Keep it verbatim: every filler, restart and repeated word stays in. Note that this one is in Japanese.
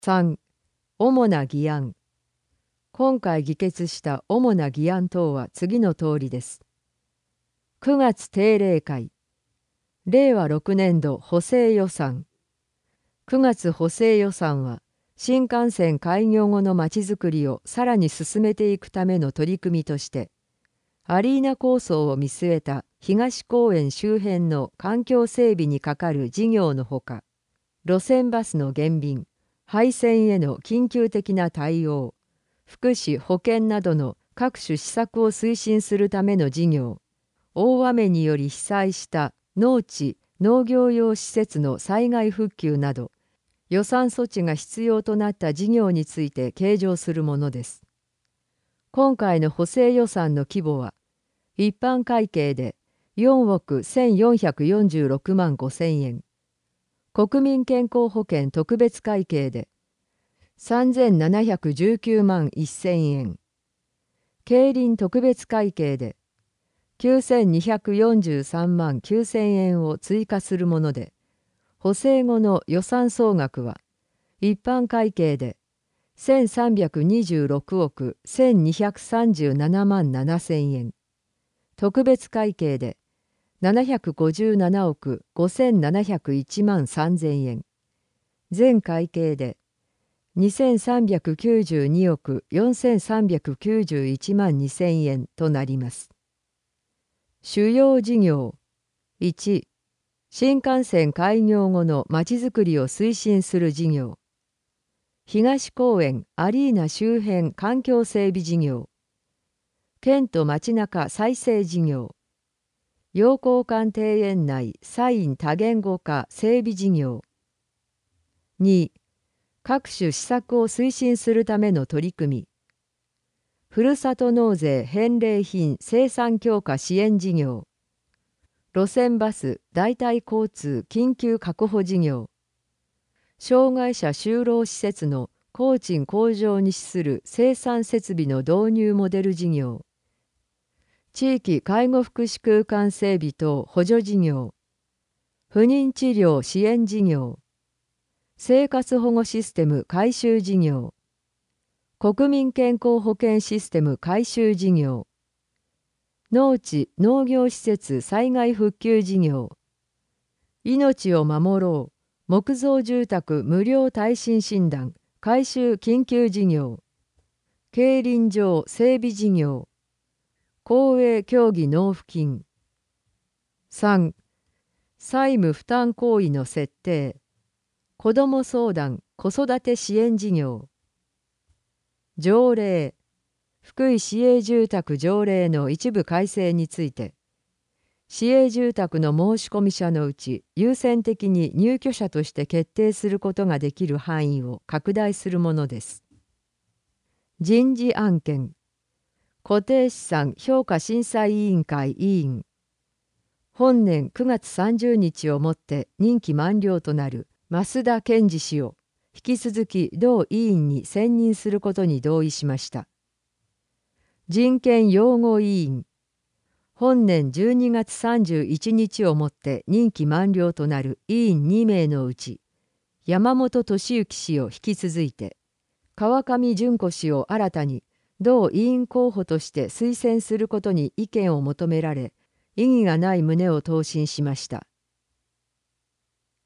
さん、主な議案。今回議決した主な議案等は次の通りです。くがつ定例会、れいわろくねんど補正予算。くがつ補正予算は、新幹線開業後のまちづくりをさらに進めていくための取り組みとして、アリーナ構想を見据えた東公園周辺の環境整備にかかる事業のほか、路線バスの減便、廃線への緊急的な対応、福祉・保健などの各種施策を推進するための事業、大雨により被災した農地・農業用施設の災害復旧など、予算措置が必要となった事業について計上するものです。今回の補正予算の規模は、一般会計でよんおくせんよんひゃくよんじゅうろくまんごせんえん、国民健康保険特別会計でさんぜんななひゃくじゅうきゅうまんせんえん、競輪特別会計できゅうせんにひゃくよんじゅうさんまんきゅうせんえんを追加するもので、補正後の予算総額は一般会計でせんさんびゃくにじゅうろくおくせんにひゃくさんじゅうななまんななせんえん、特別会計でななひゃくごじゅうななおくごせんななひゃくいちまんさんぜんえん、全会計でにせんさんびゃくきゅうじゅうにおくよんせんさんびゃくきゅうじゅういちまんにせんえんとなります。主要事業。いち、新幹線開業後のまちづくりを推進する事業。東公園アリーナ周辺環境整備事業。県と街中再生事業。陽光館庭園内サイン多言語化整備事業。に、各種施策を推進するための取り組み。ふるさと納税返礼品生産強化支援事業。路線バス代替交通緊急確保事業。障害者就労施設の工賃向上に資する生産設備の導入モデル事業。地域介護福祉空間整備等補助事業。不妊治療支援事業。生活保護システム改修事業。国民健康保険システム改修事業。農地・農業施設災害復旧事業。命を守ろう木造住宅無料耐震診断改修緊急事業。競輪場整備事業。公営競技納付金。さん、債務負担行為の設定。子ども相談子育て支援事業。条例。福井市営住宅条例の一部改正について、市営住宅の申込者のうち優先的に入居者として決定することができる範囲を拡大するものです。人事案件。固定資産評価審査委員会委員。本年くがつさんじゅうにちをもって任期満了となる増田健二氏を引き続き同委員に選任することに同意しました。人権擁護委員。本年じゅうにがつさんじゅういちにちをもって任期満了となる委員にめいのうち、山本俊之氏を引き続いて、川上淳子氏を新たに同委員候補として推薦することに意見を求められ、異議がない旨を答申しました。